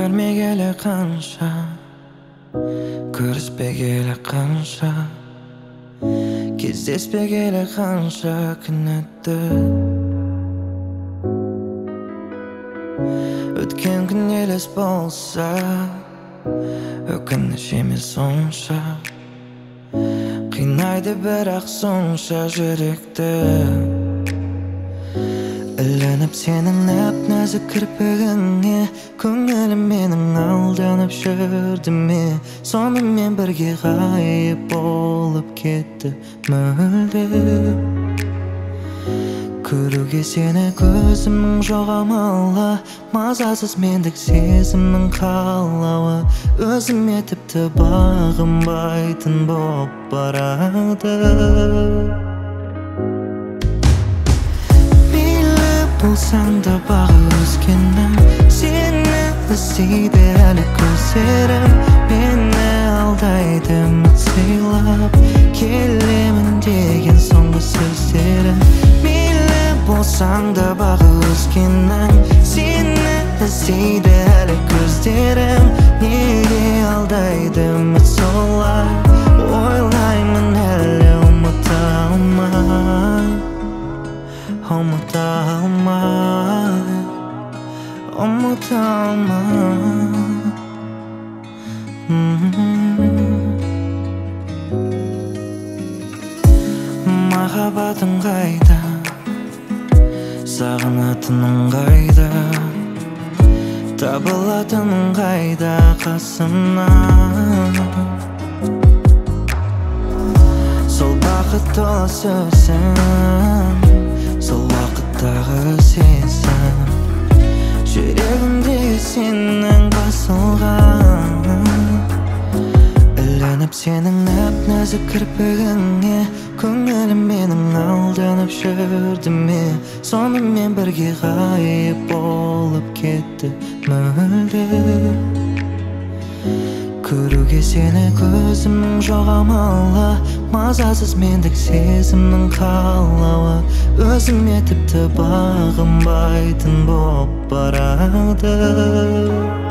көрмегелі қанша, көріспегелі қанша, кездеспегелі қанша күн өтті. Өткен күн елес болса, өкініш емес сонша, қинайды бірақ сонша жүректі. Ілініп сенің нәп-нәзік кірпігіңе, көңілім менің алданып жүрді ме? Сонымен бірге ғайып болып кетті мүлде. Көруге сені көзімнің жоғамала, мазасыз мендік сезімнің қалауы, өзіме тіпті бағынбайтын боп барады. Болсаң да бағы өзгенім, сені іздейді әлі көздерім. Мені алдайды үміт сыйлап, келемін деген соңғы сөздерім. Мейлі болсаң да бағы өзгенім, сені іздейді әлі көздерім. Неге алдайды үміт солай, ойлаймын әлі ұмыта алмай. Ұмыта алмай, ұмыта алмай. Махаббатың қайда, сағынатының қайда, табылатының қайда қасымнан. Сол бақыт толы сөзің, сол уақыттағы сезім, жүрегімде сенің басылған. Ілініп сенің нәп-нәзік кірпігіңе, көңілім менің алданып жүрді ме? Сонымен бірге ғайып болып кетті мүлде. Көруге сені көзімнің жоғамала, мазасыз мендік сезімнің қалауы, өзіме тіпті бағынбайтын боп барады.